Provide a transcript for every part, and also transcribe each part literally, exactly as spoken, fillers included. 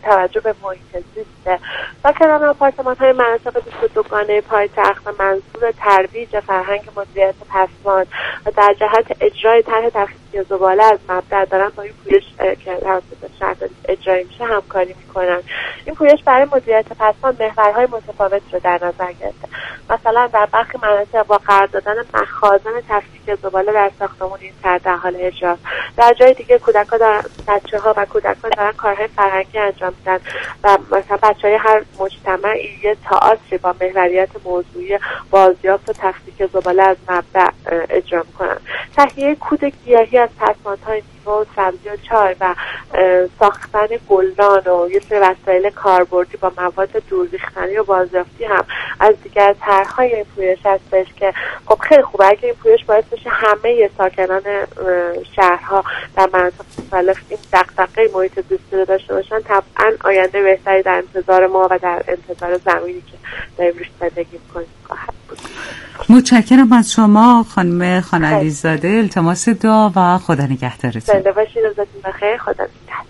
توجه به محیط زیست. ساکنان آپارتمان‌های مناطق بیست و دوگانه پایتخت منظور ترویج فرهنگ مدیریت پسماند و در جهت اجرای طرح تخفیف زباله از مبدأ دارن با این پویش که توسط شهرداری اجرایی میشه همکاری میکنن. این پویش برای مدیریت پسماند محورهای متفاوت رو در نظر گرفته. مثلا در برخی مناطق با قرار دادن مخازن تفکیک زباله در ساختمان این طرح در حال اجرا، در جای دیگه کودک‌ها دارن بچه‌ها و کودکان دارن کارهای فرهنگی انجام میدن و مثلا بچه‌های هر مجتمعی یه تئاتری با محوریت موضوعی بازیافت و تفکیک زباله از مبدأ اجرا میکنن. تهیه کود گیاهی از پسماندهای میوه و سبزی و چای و ساختن گلدان و یه سری وسایل کاربردی با مواد دورریختنی و بازیافتی هم از دیگر طرح‌های این پویش هستش که خب خیلی خوبه اگه این پویش باعث بشه همه ساکنان شهرها در مناطق مختلف این دغدغه محیط زیستی رو داشته باشن. طبعا آینده بهتری در انتظار ما و در انتظار زمینی که داریم روش زندگی می‌کنیم خواهد بود. متشکرم از شما خانم خانعلی‌زاده. التماس دعا و خدا نگهدارتون. زنده باشید. روزتون بخیر. خدا نگهدار.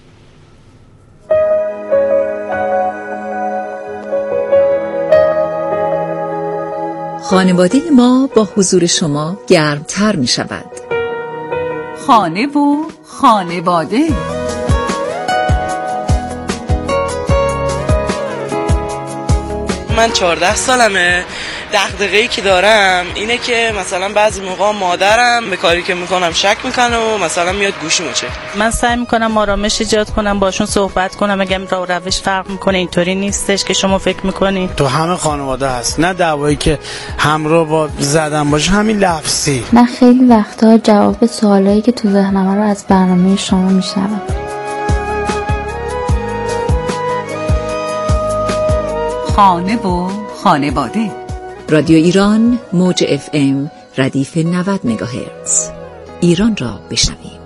خانواده ما با حضور شما گرمتر می شود. خانه و خانواده. من چهارده سالمه. دغدغه‌ای که دارم اینه که مثلا بعضی موقع مادرم به کاری که میکنم شک میکنه و مثلا میاد گوشیمو چک. من سعی میکنم آرامش ایجاد کنم، باشون صحبت کنم، اگه راه و روش فرق میکنه اینطوری نیستش که شما فکر میکنی. تو همه خانواده هست، نه دعوایی که همراه با زدن باشه، همین لفظی. من خیلی وقتا جواب سوالایی که تو ذهنم رو از برنامه شما میشنوم. خانه و خانواده. رادیو ایران موج اف ام ردیف نود مگاهرتز. ایران را بشنوید.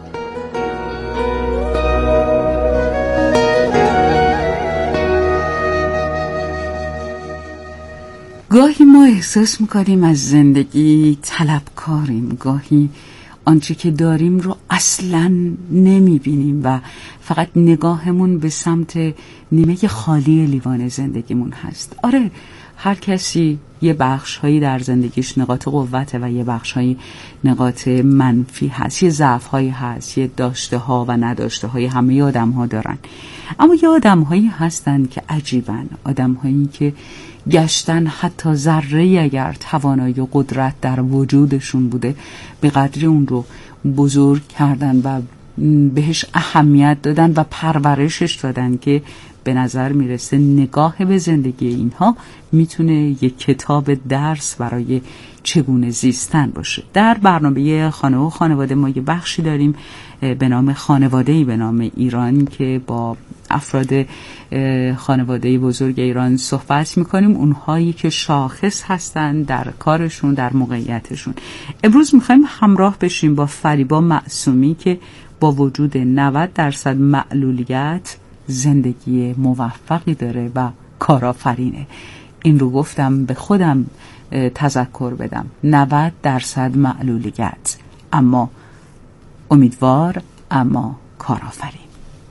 گاهی ما احساس میکنیم از زندگی طلبکاریم، گاهی آنچه که داریم رو اصلاً نمیبینیم و فقط نگاهمون به سمت نیمه خالی لیوان زندگیمون هست. آره، هر کسی یه بخش‌هایی در زندگیش نقاط قوته و یه بخش‌هایی نقاط منفی هست، یه ضعف‌هایی هست، یه داشته‌ها و نداشته‌های همه آدم‌ها دارن. اما یه آدم‌هایی هستن که عجیبن، آدم‌هایی که گشتن حتی ذره اگر توانایی و قدرت در وجودشون بوده به قدری اون رو بزرگ کردن و بهش اهمیت دادن و پرورشش دادن که به نظر میرسه نگاه به زندگی اینها میتونه یک کتاب درس برای چگونه زیستن باشه. در برنامه خانه و خانواده ما یه بخشی داریم به نام خانواده‌ای به نام ایران که با افراد خانواده بزرگ ایران صحبت میکنیم، اونهایی که شاخص هستن در کارشون، در موقعیتشون. امروز میخوایم همراه بشیم با فریبا معصومی که با وجود نود درصد معلولیت زندگی موفقی داره و کارآفرینه. این رو گفتم به خودم تذکر بدم، نود درصد معلولیت اما امیدوار، اما کارآفرین.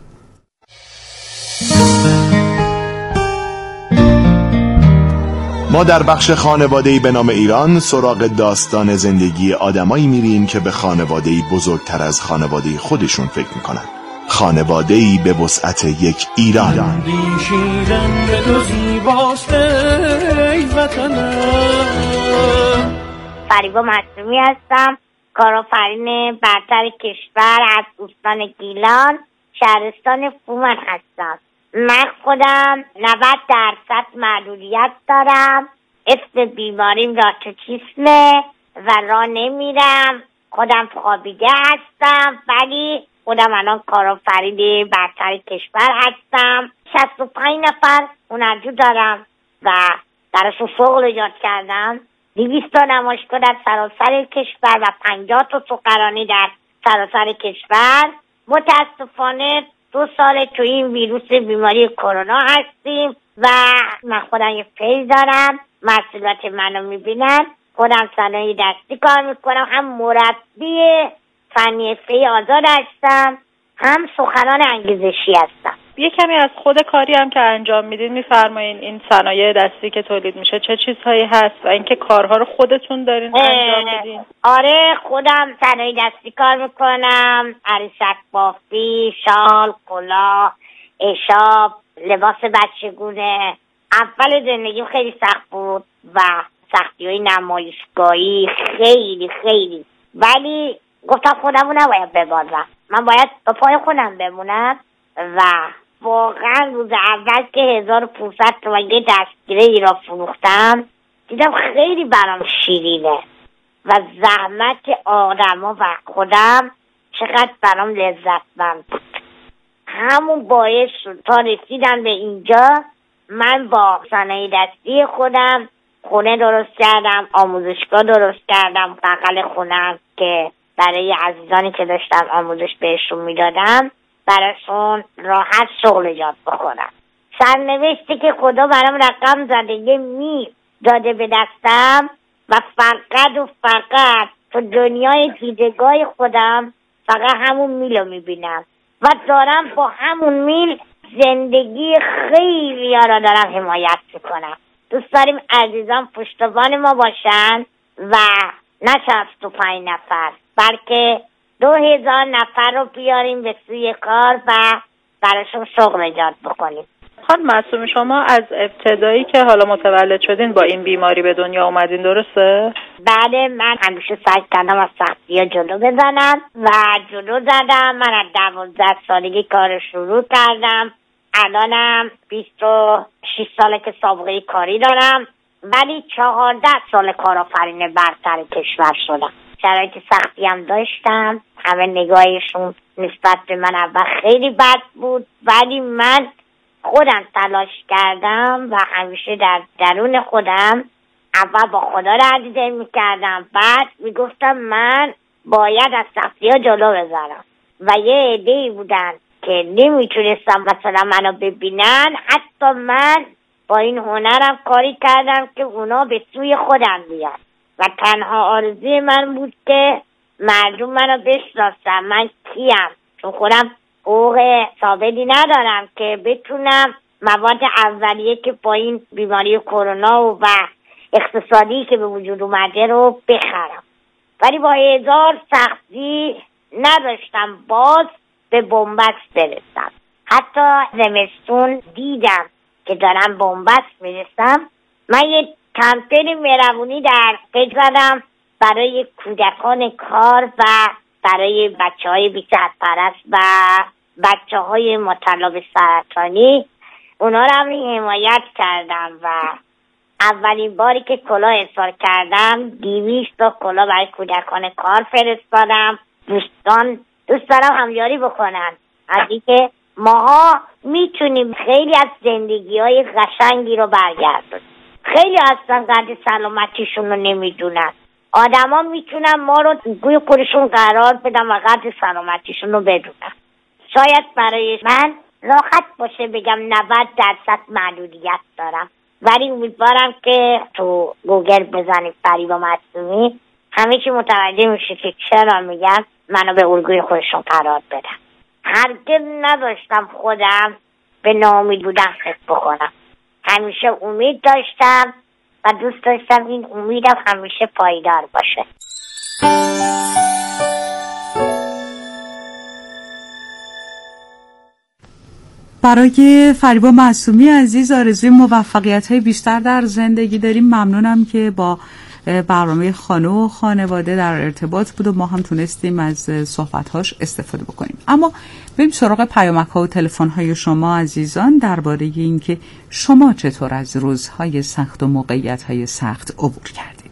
ما در بخش خانواده‌ای به نام ایران سراغ داستان زندگی آدمایی میریم که به خانواده‌ای بزرگتر از خانواده خودشون فکر میکنن. خانواده‌ای به وسعت یک ایران. فریبا معصومی هستم، کارآفرین برتر کشور از استان گیلان، شهرستان فومن هستم. من خودم نود درصد معلولیت دارم، افت بیماریم راتوتیسمه و راه نمیرم، خودم خوابیده هستم ولی خودم الان کارآفرین برتر کشور هستم. شصت و پنج نفر هنرجو دارم و درسو شغل ایجاد کردم. دویست تا نمایشگاه در سراسر کشور و پنجاه تا سخنرانی در سراسر کشور. متاسفانه دو سال تو این ویروس بیماری کرونا هستیم و من خودم یه پیج دارم، محصولات منو میبینن. خودم صنایع دستی کار میکنم، هم مربی فنی حرفه‌ای آزاد هستم، هم سخنران انگیزشی هستم. یه کمی از خود کاری هم که انجام میدین میفرمایین این صنایع دستی که تولید میشه چه چیزهایی هست و اینکه کارها رو خودتون دارین انجام میدین؟ آره خودم صنایع دستی کار میکنم، عروسک بافی، شال، کلاه، اشاب، لباس بچگونه. اول زندگیم خیلی سخت بود و سختی‌های نمایشگاهی خیلی خیلی، ولی گفتم خودمو نباید ببازم، من باید با پای خودم بمونم و واقعا روز اول که هزار و پانصد تومن یه دستگیره ای را فروختم دیدم خیلی برام شیرینه و زحمت آدما و خودم چقدر برام لذتمند بود. همون باعث شد تا رسیدم به اینجا من با صنایع دستی خودم خونه درست کردم، آموزشگاه درست کردم بغل خونم که برای عزیزانی که داشتم آموزش بهشون میدادم براشون راحت شغل ایجاد بکنم. سرنوشتی که خدا برام رقم زده یه میل داده به دستم و فقط و فقط تو دنیای دیدگاه خودم فقط همون میل رو میبینم و دارم با همون میل زندگی خیلی ها را دارم حمایت میکنم. دوست داریم عزیزان پشتوان ما باشن و نه شصت و پنج نفر بلکه دو هزار نفر رو بیاریم به سوی کار و براشون شغل ایجاد بکنیم. خانم معصومی شما از ابتدایی که حالا متولد شدین با این بیماری به دنیا اومدین درسته؟ بله من همیشه سعی کردم از سختی ها جلو بزنم و جلو زدم. من از دوازده سالگی کار شروع کردم، الانم بیست و شش ساله که سابقه کاری دارم ولی چهارده سال کارآفرین برتر کشور شدم. شرایط سختی هم داشتم، همه نگاهشون نسبت به من اول خیلی بد بود ولی من خودم تلاش کردم و همیشه در درون خودم اول با خدا رضایت میکردم، بعد میگفتم من باید از سختی ها جلو بزنم و یه عده‌ای بودن که نمیتونستم مثلا منو ببینن، حتی من با این هنرم کاری کردم که اونا به سوی خودم بیان و تنها آرزوی من بود که مردم منو بشناسن من کیم، چون خودم حقوق ثابتی ندارم که بتونم مواد اولیه که با این بیماری کرونا و اقتصادی که به وجود اومده رو بخرم، ولی با هزار سختی نداشتم باز به بنبست برسم. حتی زمستون دیدم که دارم بنبست میرسم، من یه کمپین مهربونی در پیج زدم برای کودکان کار و برای بچه های بی‌صحت پرست و بچه های مبتلا به سرطانی. اونا رو هم حمایت کردم و اولین باری که کلاه ارسال کردم دویست تا کلاه برای کودکان کار فرستادم. دوستان دوست دارم همیاری بکنن از اینکه ماها میتونیم خیلی از زندگی های قشنگی رو برگردونیم. خیلی هستن قدر سلامتیشون رو نمیدونن، آدم ها میتونن ما رو گوی خودشون قرار بدن و قدر سلامتیشون رو بدونن. شاید برای من راحت باشه بگم نود درصد معلولیت دارم، ولی امیدوارم که تو گوگل بزنید فریبا معصومی همه چی متوجه میشه که چرا میگم منو به الگوی خودشون قرار بدن. هرگز نداشتم خودم به ناامید بودن فکر بکنم، همیشه امید داشتم و دوست داشتم این امیدم همیشه پایدار باشه. برای فریبا معصومی عزیز آرزوی موفقیت‌های بیشتر در زندگی داریم. ممنونم که با برنامه خانه و خانواده در ارتباط بود و ما هم تونستیم از صحبت‌هاش استفاده بکنیم. اما بریم سراغ پیامک‌ها و تلفن‌های شما عزیزان درباره اینکه شما چطور از روزهای سخت و موقعیت‌های سخت عبور کردید.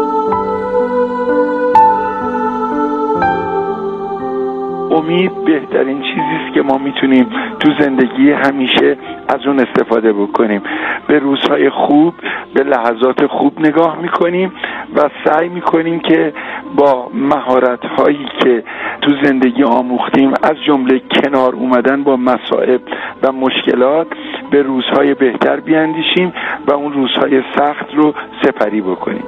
امید بهترین چیزی است که ما میتونیم تو زندگی همیشه از اون استفاده بکنیم. به روزهای خوب، به لحظات خوب نگاه میکنیم و سعی میکنیم که با مهارت‌هایی که تو زندگی آموختیم، از جمله کنار اومدن با مصائب و مشکلات، به روزهای بهتر بیاندیشیم و اون روزهای سخت رو سپری بکنیم.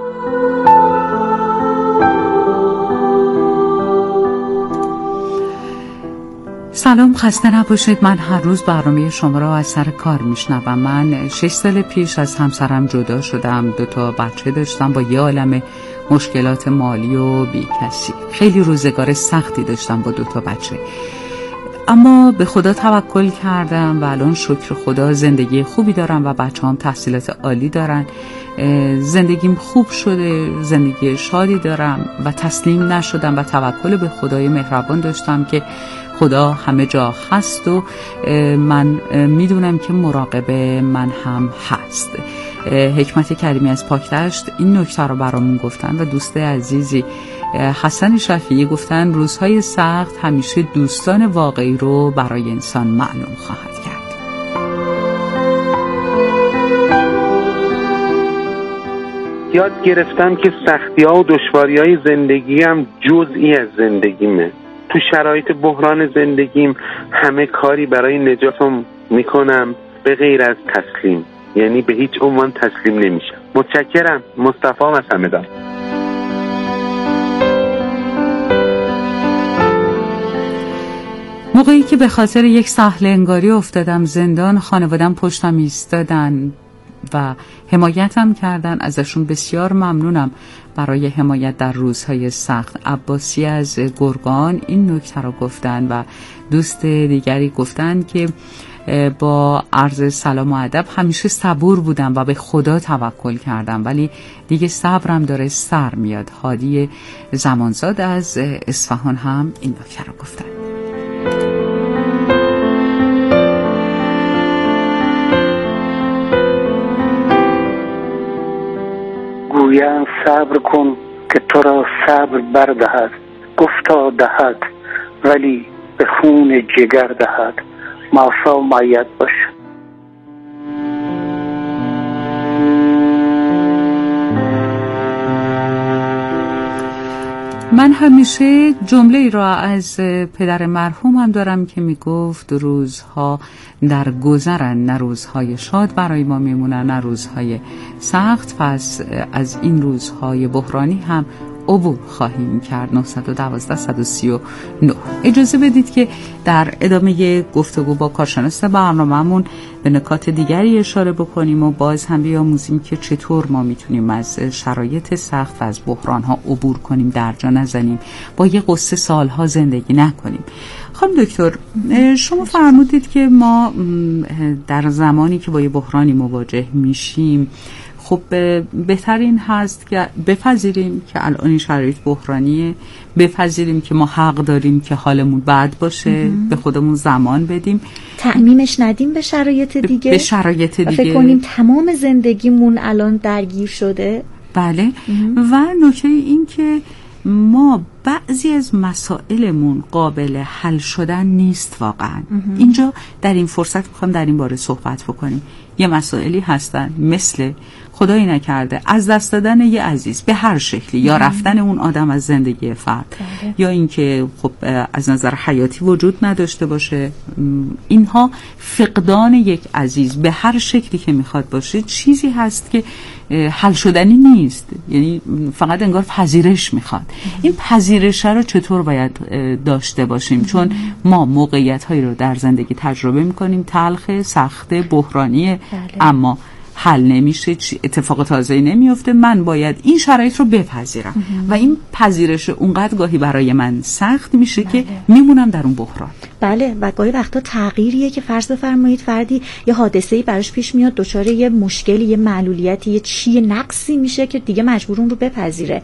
سلام، خسته نباشید. من هر روز برنامه شما را از سر کار میشنوم. من شش سال پیش از همسرم جدا شدم. دو تا بچه داشتم با یه عالم مشکلات مالی و بی کسی. خیلی روزگار سختی داشتم با دو تا بچه، اما به خدا توکل کردم و الان شکر خدا زندگی خوبی دارم و بچه هم تحصیلات عالی دارن. زندگیم خوب شده، زندگی شادی دارم و تسلیم نشدم و توکل به خدای مهربان داشتم که خدا همه جا هست و من میدونم که مراقب من هم هست. حکمت کریمی از پاکدشت این نکته رو برامون گفتن و دوست عزیزی حسن شفیعی گفتن روزهای سخت همیشه دوستان واقعی رو برای انسان معلوم خواهد کرد. یاد گرفتم که سختی‌ها و دشواری‌های زندگی هم جزئی از زندگیمه. تو شرایط بحران زندگیم همه کاری برای نجاتم میکنم به غیر از تسلیم، یعنی به هیچ عنوان تسلیم نمیشم. متشکرم. مصطفی از همدان. موقعی که به خاطر یک سهل انگاری افتادم زندان، خانوادم پشتم ایستادن و حمایتم کردن. ازشون بسیار ممنونم برای حمایت در روزهای سخت. عباسی از گرگان این نکته رو گفتن و دوست دیگری گفتن که با عرض سلام و ادب همیشه صبور بودم و به خدا توکل کردم، ولی دیگه صبرم داره سر میاد. هادی زمانزاد از اصفهان هم این نکته رو گفتن. گویند صبر کن که تو را صبر بردهد، گفتا دهد ولی به خون جگر دهد. موسی معید باش. من همیشه جمله ای را از پدر مرحوم هم دارم که میگفت روزها در گذرن، نه روزهای شاد برای ما میمونن، نه روزهای سخت. پس از این روزهای بحرانی هم عبور خواهیم کرد. نه یک دو صد و سی و نه. اجازه بدید که در ادامه گفتگو با کارشناس برنامه‌مون به نکات دیگری اشاره بکنیم و باز هم بیاموزیم که چطور ما میتونیم از شرایط سخت و از بحران‌ها عبور کنیم، درجا نزنیم، با یه قصه سالها زندگی نکنیم. خانم دکتر، شما فرمودید که ما در زمانی که با یه بحرانی مواجه میشیم، خب بهترین هست که بپذیریم که الان این شرایط بحرانیه، بپذیریم که ما حق داریم که حالمون بد باشه، به خودمون زمان بدیم، تعمیمش ندیم به شرایط دیگه، به شرایط دیگه فکر کنیم تمام زندگیمون الان درگیر شده. بله. و نکته این که ما بعضی از مسائلمون قابل حل شدن نیست واقعا. اینجا در این فرصت میخوام در این باره صحبت بکنیم. یه مسائلی هستن مثل خدایی نکرده از دست دادن یه عزیز به هر شکلی، یا رفتن اون آدم از زندگی فرد، یا اینکه خب از نظر حیاتی وجود نداشته باشه. اینها فقدان یک عزیز به هر شکلی که میخواد باشه چیزی هست که حل شدنی نیست، یعنی فقط انگار پذیرش میخواد. این پذیرش رو چطور باید داشته باشیم؟ چون ما موقعیت هایی رو در زندگی تجربه میکنیم، تلخ، سخت، بحرانیه، اما حل نمیشه، اتفاق تازه‌ای نمیفته. من باید این شرایط رو بپذیرم و این پذیرش اونقدر گاهی برای من سخت میشه بله. که میمونم در اون بحران. بله، و گاهی وقتا تغییریه که فرض بفرمایید فردی یه حادثه‌ای براش پیش میاد، دچار یه مشکلی، یه معلولیتی، یه چیه نقصی میشه که دیگه مجبور اون رو بپذیره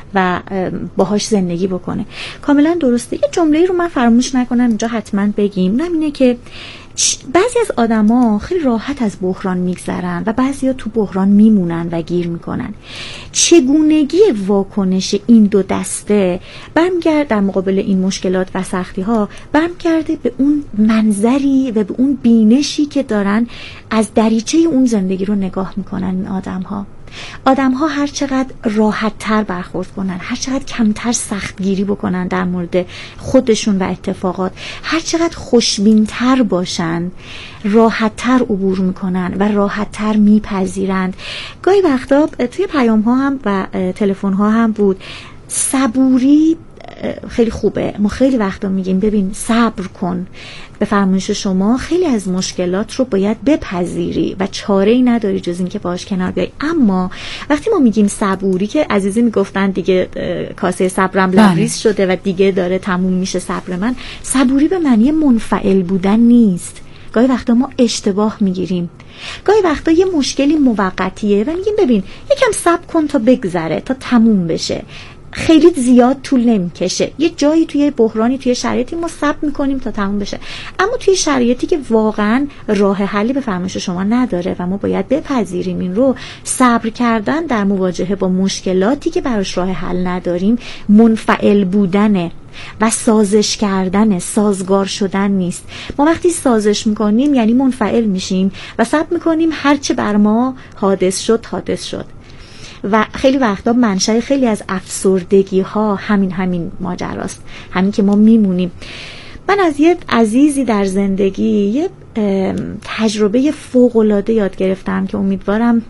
و باهاش زندگی بکنه. کاملا درسته. یه جمله‌ای رو من فراموش نکنم اینجا حتما بگیم، اونم اینه که بعضی از آدما خیلی راحت از بحران میگذرن و بعضیا تو بحران میمونن و گیر میکنن. چگونگی واکنش این دو دسته برمیگرده در مقابل این مشکلات و سختی ها برمیگرده به اون منظری و به اون بینشی که دارن از دریچه اون زندگی رو نگاه میکنن. این آدم ها آدم ها هر چقدر راحت تر برخورد کنن، هر چقدر کمتر سختگیری بکنن در مورد خودشون و اتفاقات، هر چقدر خوشبین تر باشن، راحت تر عبور میکنن و راحت تر میپذیرند. گاهی وقتا توی پیام ها هم و تلفن ها هم بود صبوری خیلی خوبه. ما خیلی وقتا میگیم ببین صبر کن، به فرمایش شما خیلی از مشکلات رو باید بپذیری و چاره‌ای نداری جز این که باهاش کنار بیای. اما وقتی ما میگیم صبوری، که عزیزی میگفتن دیگه کاسه صبرم لبریز شده و دیگه داره تموم میشه صبر من، صبوری به معنی منفعل بودن نیست. گاهی وقتا ما اشتباه میگیریم. گاهی وقتا یه مشکلی موقتیه و میگیم ببین یکم صبر کن تا بگذره، تا تموم بشه، خیلی زیاد طول نمیکشه. یه جایی توی بحرانی، توی شرایطی ما صبر میکنیم تا تموم بشه، اما توی شرایطی که واقعا راه حلی به فرمایش شما نداره و ما باید بپذیریم این رو، صبر کردن در مواجهه با مشکلاتی که براش راه حل نداریم منفعل بودنه و سازش کردن، سازگار شدن نیست. ما وقتی سازش میکنیم یعنی منفعل میشیم و صبر میکنیم هرچه بر ما حادث شد حادث شد و خیلی وقتا منشأ خیلی از افسردگی ها همین همین ماجراست، همین که ما میمونیم. من از یه عزیزی در زندگی یه تجربه فوق‌العاده یاد گرفتم که امیدوارم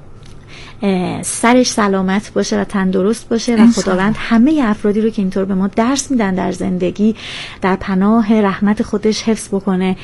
سرش سلامت باشه و تندرست باشه و خداوند همه افرادی رو که اینطور به ما درس میدن در زندگی در پناه رحمت خودش حفظ بکنه.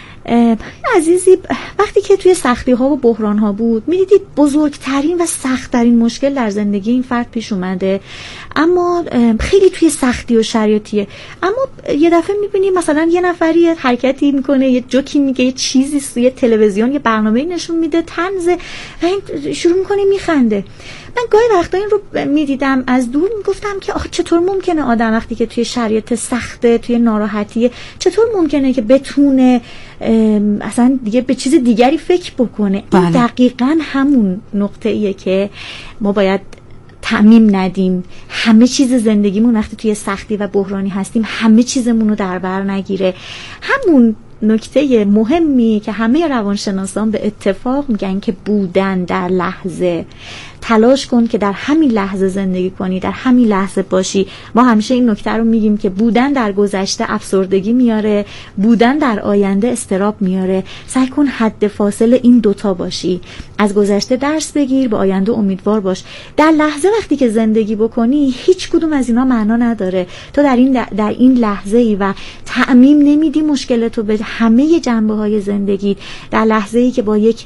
عزیزی وقتی که توی سختی ها و بحران ها بود میدیدید بزرگترین و سختترین مشکل در زندگی این فرد پیش اومده، اما خیلی توی سختی و شرایطیه، اما یه دفعه میبینید مثلا یه نفری حرکتی میکنه، یه جوکی میگه، یه چیزی توی تلویزیون یه برنامه‌ای نشون میده، طنز، و این شروع میکنه میخنده. من گاهی وقتا این رو میدیدم از دور میگفتم که آخه چطور ممکنه آدم وقتی که توی شرایط سخته، توی ناراحتیه، چطور ممکنه که بتونه اصلا دیگه به چیز دیگری فکر بکنه. این دقیقاً همون نقطه ایه که ما باید تعمیم ندیم. همه چیز زندگیمون وقتی توی سختی و بحرانی هستیم همه چیزمون رو در بر نگیره. همون نکته مهمی که همه روانشناسان به اتفاق میگن که بودن در لحظه، تلاش کن که در همین لحظه زندگی کنی، در همین لحظه باشی. ما همیشه این نکته رو میگیم که بودن در گذشته افسردگی میاره، بودن در آینده استراب میاره. سعی کن حد فاصل این دوتا باشی، از گذشته درس بگیر، به آینده امیدوار باش. در لحظه وقتی که زندگی بکنی هیچ کدوم از اینا معنا نداره. تو در این در این لحظه ای و تعمیم نمیدی مشکلتو به همه جنبه های زندگی. در لحظه ای که با یک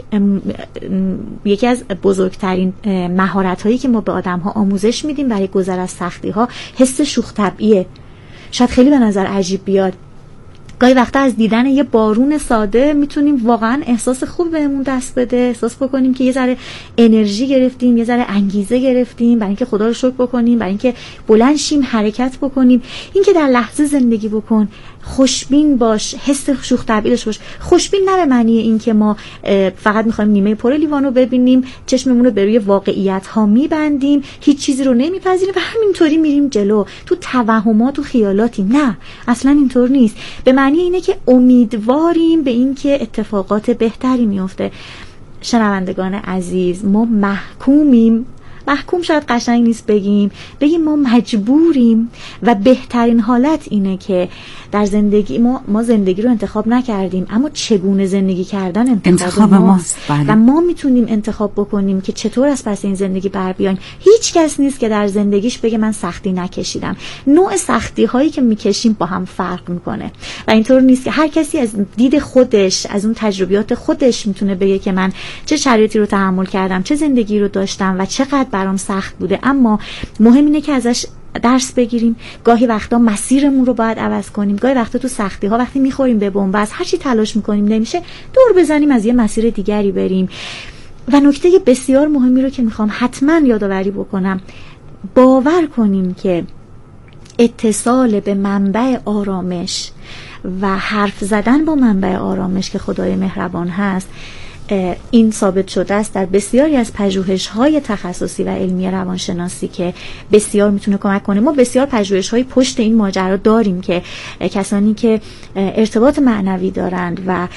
یکی از بزرگترین مهارت هایی که ما به آدم ها آموزش میدیم برای گذر از سختی ها حس شوخ طبعیه. شاید خیلی به نظر عجیب بیاد، گاهی وقتا از دیدن یه بارون ساده میتونیم واقعا احساس خوب بهمون دست بده، احساس بکنیم که یه ذره انرژی گرفتیم، یه ذره انگیزه گرفتیم، برای اینکه خدا رو شکر بکنیم، برای اینکه بلند شیم حرکت بکنیم. اینکه در لحظه زندگی بکن، خوشبین باش، حس شوخ طبعی داشته باش. خوشبین نه به معنی این که ما فقط میخوایم نیمه پر لیوان رو ببینیم، چشممون رو به روی واقعیت ها میبندیم، هیچ چیزی رو نمیپذیریم و همینطوری میریم جلو تو توهمات و خیالاتی. نه، اصلا اینطور نیست. به معنی اینه که امیدواریم به این که اتفاقات بهتری میفته. شنوندگان عزیز، ما محکومیم، محکوم شاید قشنگ نیست بگیم، بگیم ما مجبوریم و بهترین حالت اینه که در زندگی ما ما زندگی رو انتخاب نکردیم، اما چگونه زندگی کردن انتخاب, انتخاب ماست و ما میتونیم انتخاب بکنیم که چطور از پس این زندگی بر بیایم. هیچ کس نیست که در زندگیش بگه من سختی نکشیدم. نوع سختی هایی که میکشیم با هم فرق میکنه و اینطور نیست که هر کسی از دید خودش، از اون تجربیات خودش میتونه بگه که من چه شرایطی رو تحمل کردم، چه زندگی رو داشتم و چقدر برام سخت بوده. اما مهم اینه که ازش درس بگیریم. گاهی وقتا مسیرمون رو باید عوض کنیم. گاهی وقتا تو سختی ها وقتی میخوریم به بنبست، هر چی تلاش میکنیم نمیشه، دور بزنیم از یه مسیر دیگری بریم. و نکته بسیار مهمی رو که میخوام حتما یادآوری بکنم، باور کنیم که اتصال به منبع آرامش و حرف زدن با منبع آرامش که خدای مهربان هست، این ثابت شده است در بسیاری از پژوهش‌های تخصصی و علمی روانشناسی که بسیار میتونه کمک کنه. ما بسیار پژوهش‌های پشت این ماجرا داریم که کسانی که ارتباط معنوی دارند و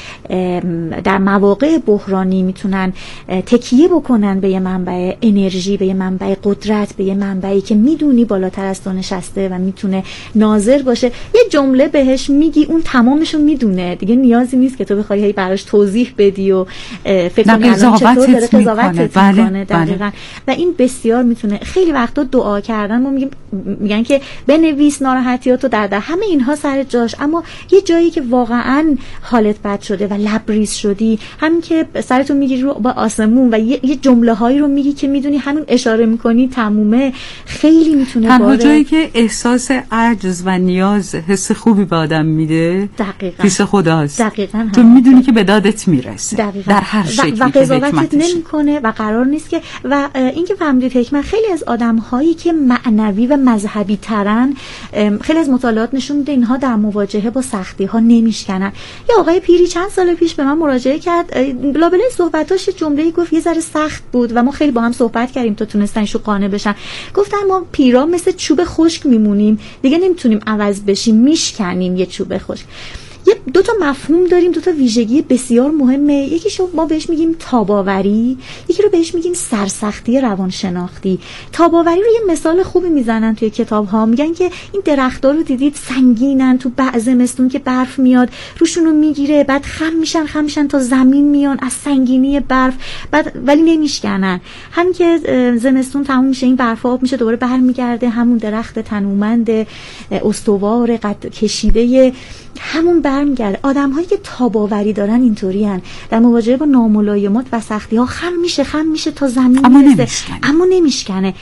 در مواقع بحرانی میتونن تکیه بکنن به یه منبع انرژی، به یه منبع قدرت، به یه منبعی که میدونی بالاتر از تو نشسته و میتونه ناظر باشه. یه جمله بهش میگی اون تمامشو میدونه، دیگه نیازی نیست که تو بخوای هی براش توضیح بدی و فکر کنی الان چطور داره قضاوتت میکنه. دقیقاً. و این بسیار میتونه. خیلی وقتا دعا کردن ما میگیم، میگن که بنویس ناراحتیاتو در در همه اینها سر جاش، اما یه جایی که واقعاً حالت بد شده و لبریز شدی، همین که سرتو میگیری رو با آسمون و یه, یه جمله هایی رو میگی که میدونی همین اشاره میکنی تمومه، خیلی میتونه تنها باره. جایی که احساس عجز و نیاز حس خوبی به آدم میده دقیقاً حس خداست. دقیقاً تو میدونی که به دادت میرسه. دقیقاً. در هر شکلی و, و قضاوتت نمی کنه و قرار نیست که. و اینکه فهمیدید حکمت، خیلی از آدم هایی که معنوی و مذهبی ترن، خیلی از مطالعات نشون میده اینها در مواجهه با سختی ها نمیشکنن. یه آقای پیری چند سال پیش به من مراجعه کرد، لابلای صحبتاش جمله‌ای گفت یه ذره سخت بود و ما خیلی با هم صحبت کردیم تا تونستن شو قانع بشن. گفتن ما پیرا مثل چوب خشک میمونیم، دیگه نمیتونیم عوض بشیم، میشکنیم یه چوب خشک. یه دو تا مفهوم داریم، دو تا ویژگی بسیار مهمه. یکیشو ما بهش میگیم تاباوری، یکی رو بهش میگیم سرسختی روانشناختی. تاباوری رو یه مثال خوبی میزنن توی کتاب ها، میگن که این درخت‌ها رو دیدید سنگینن، تو بعض زمستون که برف میاد روشون رو میگیره، بعد خم میشن خم میشن تا زمین میان از سنگینی برف، بعد ولی نمیشکنن. همین که زمستون تموم میشه این برف آب میشه، دوباره برمیگرده همون درخت تنومند استوار قد کشیده همون برمیگرده. آدم هایی که تاباوری دارن اینطوری هن، در مواجهه با ناملایمات و سختی ها خم میشه خم میشه تا زمین اما میرسه، نمیشکنه. اما نمیشکنه.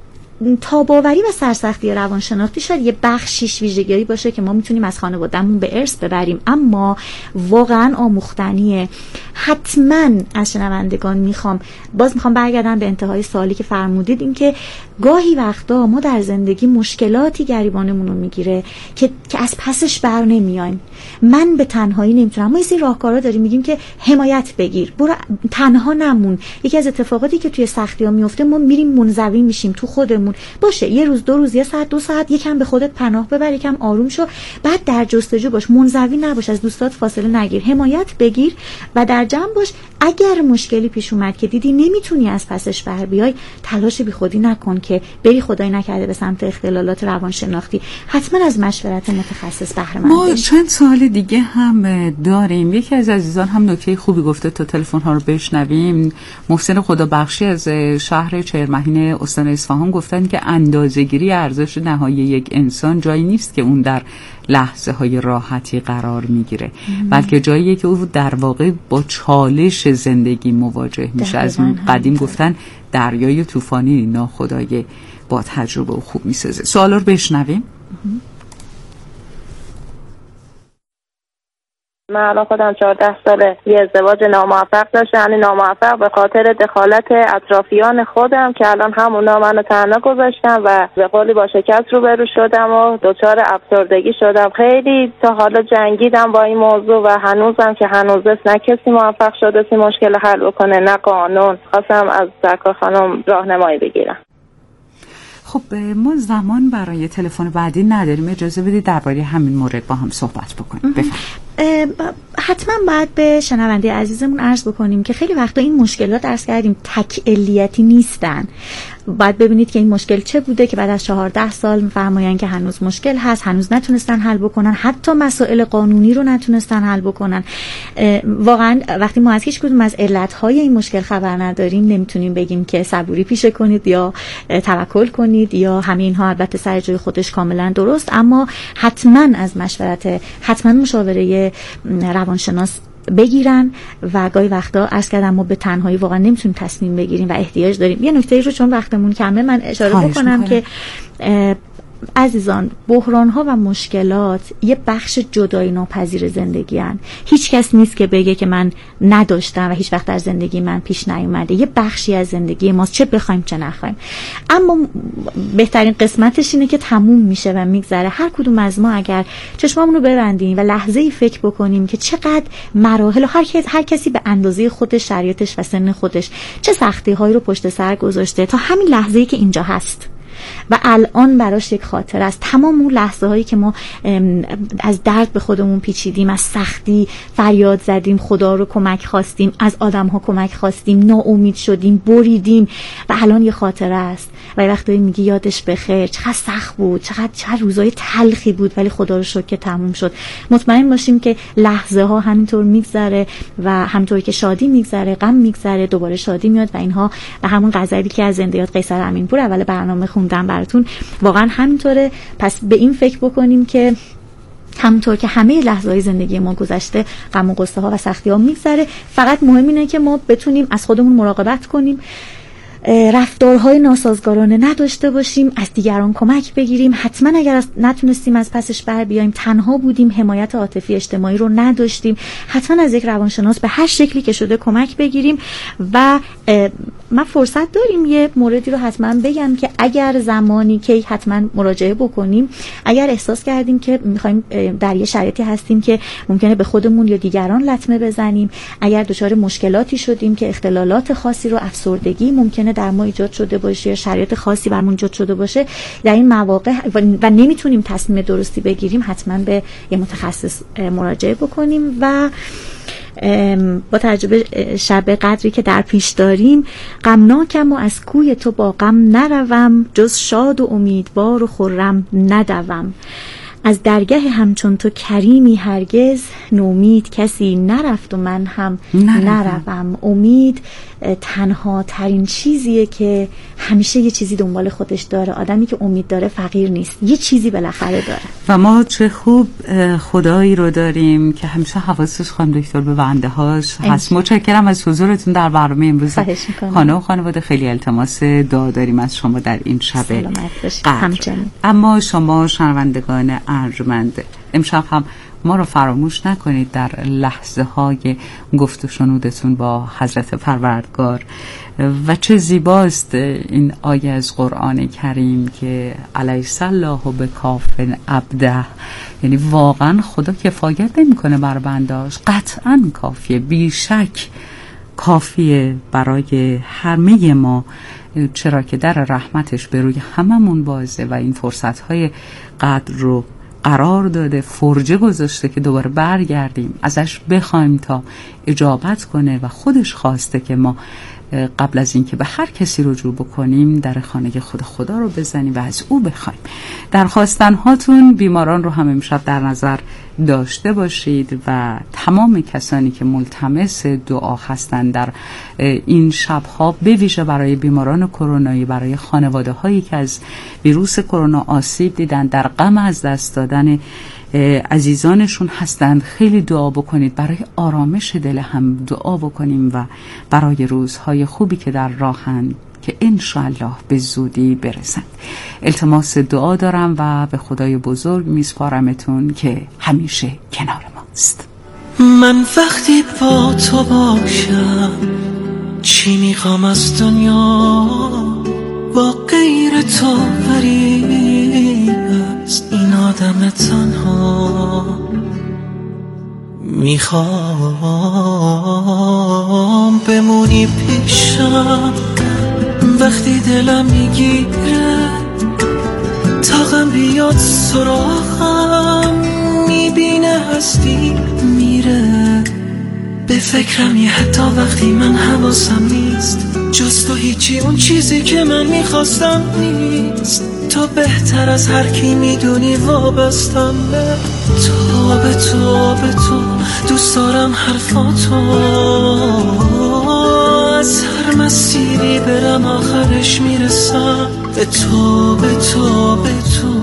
تاباوری و سرسختی روانشناختی شاید یه بخشیش ویژگی باشه که ما میتونیم از خانوادهمون به ارث ببریم، اما واقعا آموختنیه. حتما از شنوندگان میخوام باز میخوام برگردم به انتهای سوالی که فرمودید، این که گاهی وقتا ما در زندگی مشکلاتی گریبانمون رو میگیره که که از پسش بر نمیایم. من به تنهایی نمیتونم. ما یه راهکارا داریم، میگیم که حمایت بگیر، برو تنها نمون. یکی از اتفاقاتی که توی سختی‌ها میفته ما میریم منزوی میشیم تو خودمون. باشه یه روز دو روز یه ساعت دو ساعت یکم به خودت پناه ببر، یکم آروم شو، بعد در جستجو باش، منزوی نباش، از دوستات فاصله نگیر، حمایت بگیر و در جمع باش. اگر مشکلی پیش اومد که دیدی نمیتونی از پسش بر بیای، تلاش بیخودی نکن که بری خدای نکرده به سمت اختلالات روانشناختی. حتما از مشورت متخصص بهره مند ما بشید. چند سوال دیگه هم داریم. یکی از عزیزان هم نکته خوبی گفته تا تلفن ها رو بشنویم. محسن خدابخشی از شهر چهرمهین استان اصفهان گفتن که اندازه‌گیری ارزش نهایی یک انسان جایی نیست که اون در لحظه های راحتی قرار میگیره، بلکه جاییه که او در واقع با چالش زندگی مواجه میشه. از قدیم گفتن دریای طوفانی ناخدای با تجربه و خوب میسازه. سوالا رو بشنویم. من الان خودم چهارده ساله یه ازدواج ناموفق داشتم، یعنی ناموفق به خاطر دخالت اطرافیان خودم که الان همونا منو تنها گذاشتن و به قولی با شکست روبرو شدم و دچار افسردگی شدم. خیلی تا حالا جنگیدم با این موضوع و هنوزم که هنوزه نه کسی موفق شده این مشکل حل بکنه نه قانون. خواستم از سرکار خانم راهنمایی بگیرم. خب ما زمان برای تلفن بعدی نداریم، اجازه بدید درباره همین مورد با هم صحبت بکنیم. بفرمایید. حتما باید به شنونده عزیزمون عرض بکنیم که خیلی وقتا این مشکلات عرض کردیم تک علیتی نیستن. باید ببینید که این مشکل چه بوده که بعد از چهارده سال میفرمایند که هنوز مشکل هست، هنوز نتونستن حل بکنن، حتی مسائل قانونی رو نتونستن حل بکنن. واقعا وقتی ما از هیچ کدوم از علتهای این مشکل خبر نداریم نمیتونیم بگیم که صبوری پیشه کنید یا توکل کنید یا همه اینها البته سر جای خودش کاملا درست، اما حتما از مشورت حتما مشاوره روانشناس بگیرن و گاهی وقتا عرض کردم ما به تنهایی واقعا نمیتونیم تصمیم بگیریم و احتیاج داریم. یه نکته رو چون وقتمون کمه من اشاره بکنم که عزیزان، بحران ها و مشکلات یه بخش جدایی ناپذیر زندگی هن. هیچ کس نیست که بگه که من نداشتم و هیچ وقت در زندگی من پیش نیومده. یه بخشی از زندگی ماست، چه بخوایم چه نخوایم. اما بهترین قسمتش اینه که تموم میشه و میگذره. هر کدوم از ما اگر چشمامون رو ببندیم و لحظه‌ای فکر بکنیم که چقدر مراحل، هر کس هر کسی به اندازه خودش، شرایطش و سن خودش چه سختی‌هایی رو پشت سر گذاشته تا همین لحظه‌ای که اینجا هست و الان براش یک خاطره است. تمام اون لحظه هایی که ما از درد به خودمون پیچیدیم، از سختی فریاد زدیم، خدا رو کمک خواستیم، از آدم ها کمک خواستیم، ناامید شدیم، بریدیم و الان یه خاطره است و یه وقتایی میگی یادش بخیر، چقدر سخت بود، چقدر چقدر روزای تلخی بود، ولی خدا رو شکر که تموم شد. مطمئن باشیم که لحظه ها همینطور میگذره و همینطور که شادی میگذره، غم میگذره، دوباره شادی میاد و اینها و همون غزلی که از زندیات قیصر امینپور اول برنامه خوندم براتون واقعا همینطوره. پس به این فکر بکنیم که همونطور که همه لحظه‌های زندگی ما گذشته، غم و غصه ها و سختی ها میگذره. فقط مهم اینه که ما بتونیم از خودمون مراقبت کنیم، رفتارهای ناسازگارانه نداشته باشیم، از دیگران کمک بگیریم. حتما اگر نتونستیم از پسش بر بیاییم، تنها بودیم، حمایت عاطفی اجتماعی رو نداشتیم، حتما از یک روانشناس به هر شکلی که شده کمک بگیریم. و من فرصت داریم یه موردی رو حتما بگم که اگر زمانی که حتما مراجعه بکنیم، اگر احساس کردیم که میخوایم در یه شرایطی هستیم که ممکنه به خودمون یا دیگران لطمه بزنیم، اگر دچار مشکلاتی شدیم که اختلالات خاصی رو، افسردگی ممکنه در ما ایجاد شده باشه یا شرایط خاصی برامون ایجاد شده باشه، در این مواقع و, و نمیتونیم تصمیم درستی بگیریم، حتما به یه متخصص مراجعه بکنیم. و با تجربه شب قدری که در پیش داریم، غمناکم و از کوی تو با غم نروم، جز شاد و امیدوار و خرم ندوم. از درگه همچون تو کریمی هرگز، نومید کسی نرفت و من هم نروم. امید تنها ترین چیزیه که همیشه یه چیزی دنبال خودش داره. آدمی که امید داره فقیر نیست، یه چیزی بالاخره داره. و ما چه خوب خدایی رو داریم که همیشه حواسش خانم دکتر به بنده هاش هست. متشکرم از حضورتون در برنامه امروز خانه و خانواده. خیلی التماس دعا داریم از شما در این شب قدر. اما شما شنوندگان ارجمند، امشب هم ما رو فراموش نکنید در لحظه های گفت و شنودتون با حضرت پروردگار. و چه زیباست این آیه از قرآن کریم که الیس الله بکافٍ عبده، یعنی واقعا خدا کفایت نمیکنه بر بنداش، قطعا کافیه، بیشک کافیه برای همه ما، چرا که در رحمتش به روی هممون بازه و این فرصت های قدر رو قرار داده، فرجه گذاشته که دوباره برگردیم ازش بخوایم تا اجابت کنه و خودش خواسته که ما قبل از اینکه به هر کسی رجوع بکنیم در خانه خود خدا رو بزنیم و از او بخوایم. در خواستن هاتون بیماران رو هم امشب در نظر داشته باشید و تمام کسانی که ملتمس دعا هستند در این شبها، به ویژه برای بیماران کرونایی، برای خانواده هایی که از ویروس کرونا آسیب دیدن، در غم از دست دادن عزیزانشون هستند، خیلی دعا بکنید. برای آرامش دل هم دعا بکنیم و برای روزهای خوبی که در راهند که انشاءالله به زودی برسند. التماس دعا دارم و به خدای بزرگ میسپارمتون که همیشه کنار ماست. من وقتی با تو باشم چی میخوام از دنیا، با غیر تو غریب است این آدم تنها. میخوام بمونی پیشم وقتی دلم میگیره، طاقم بیاد سراغم، میبینه هستی میره. به فکرم یه حتی وقتی من حواسم نیست، جز تو هیچی اون چیزی که من میخواستم نیست. تو بهتر از هر کی میدونی وابستم به تو، به تو، به تو. دوست دارم حرفاتو، از هر مسیری برم آخرش میرسم به تو، به تو، به تو.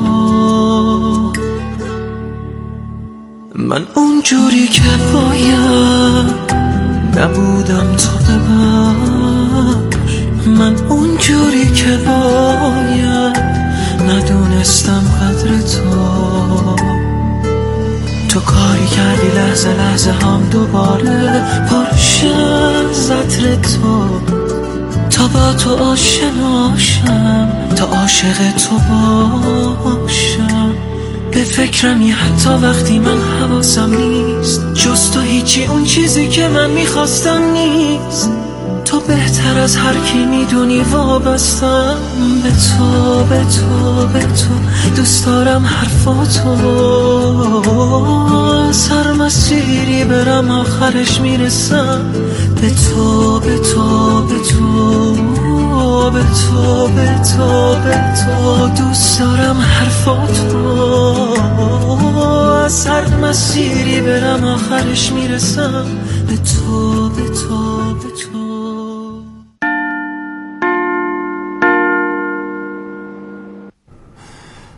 من اونجوری که باید نبودم، تو ببخش. من اونجوری که باید ندونستم قدر تو. تو کاری کردی لحظه لحظه هم دوباره پرشه از عطر تو، تا با تو آشناشم، تا عاشق تو باشم. به فکرمی حتی وقتی من حواسم نیست، جز تو هیچی اون چیزی که من میخواستم نیست. تو بهتر از هر کی میدونی وابستم به تو، به تو، به تو. دوست دارم حرفاتو، سر مسیری برم آخرش میرسم به تو، به تو، به تو، به تو، به تو، به تو. دوست دارم حرفاتو، سر مسیری برم آخرش میرسم به تو، به تو، به تو.